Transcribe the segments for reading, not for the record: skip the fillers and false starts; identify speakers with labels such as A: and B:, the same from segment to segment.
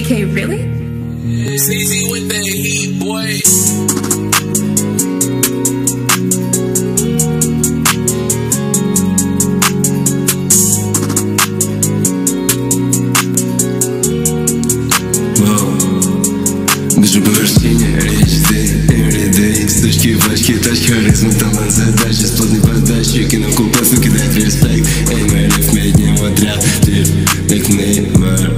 A: AK, really?
B: CZ with that heat, boy.
C: Бежу по вершине, речь ты, everyday. Сучки, пачки, тачки, харизма, талант, задачи. Сплотный подачи, кинокупасу кидает респект. Эй, мой риф, меднем отряд. Ты, как неймар.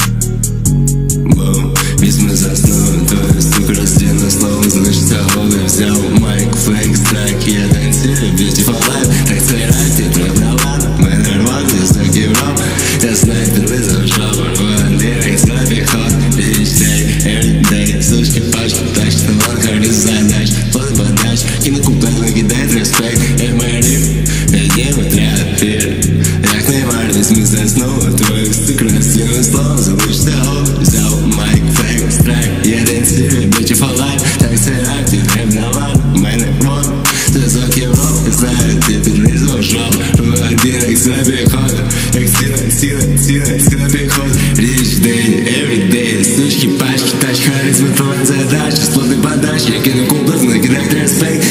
C: Письма заснул, твой стук раздел слово. Слышится голый, взял майк, флекс, трек. Я танцую, beautiful life. Так царай, ты трудован. Мы нормальные, знак Европы. Я снайпер, вызов шопер. Лирик, слабый ход, each day, every day. Сучки, пачки, тачки, талант, харизма, задач. План подач, кинокупасу кидает респект. Эй, мой риф, меднем отряд. Ты, как неймар, письма заснул, твой стук раздел слово. Слышится голый, взял майк, флекс, трек. Я танцую, beautiful life. Так царай, ты трудован. Мы нормальные, звук Европы. Знаю, ты перелезал жопу. Один, как слабый ход. Как сила переход. Rich day, every day. Сучки, пачки, тачки, харизма, талант, задачи. Сплотный подачи, я кину кубас, накидает респект.